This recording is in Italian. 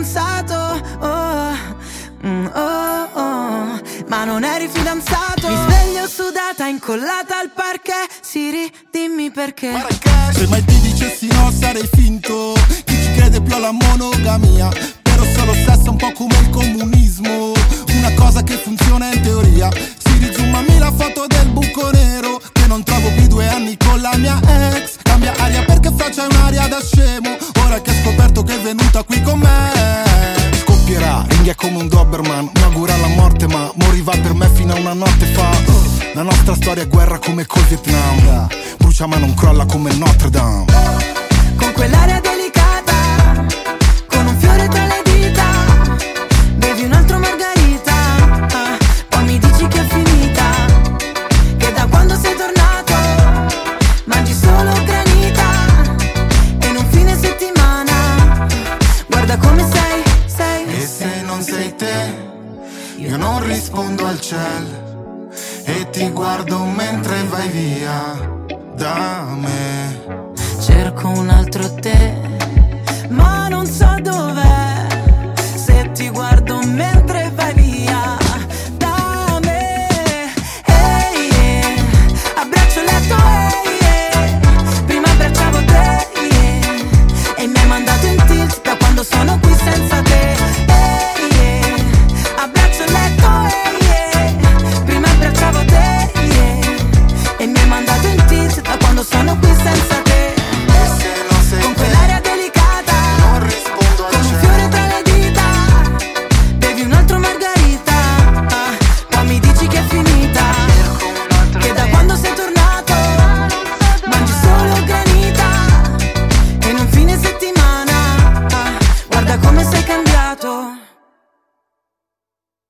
fidanzato, ma non eri fidanzato. Mi sveglio sudata, incollata al parquet. Siri, dimmi perché. Se mai ti dicessi no sarei finto. Chi ci crede più alla monogamia? Però solo sesso un po' come il comunismo, una cosa che funziona in teoria. Siri, zoomami la foto del buco nero, che non trovo più 2 anni con la mia ex. Cambia aria perché faccia un'aria da scemo, ora che ho scoperto che è venuta qui con me. Scoppierà, ringhia come un Doberman, mi augura la morte ma moriva per me fino a una notte fa. La nostra storia è guerra come col Vietnam, brucia ma non crolla come Notre Dame. Con quell'aria delicata, con un fiore tra le dita, bevi un altro margarita, poi mi dici che è finita, che da quando sei tornato mangi solo granita, e in un fine settimana guarda come sei. E se non sei te, io non rispondo al cielo, e ti guardo mentre vai via da me. Cerco un altro te, ma non so dov'è.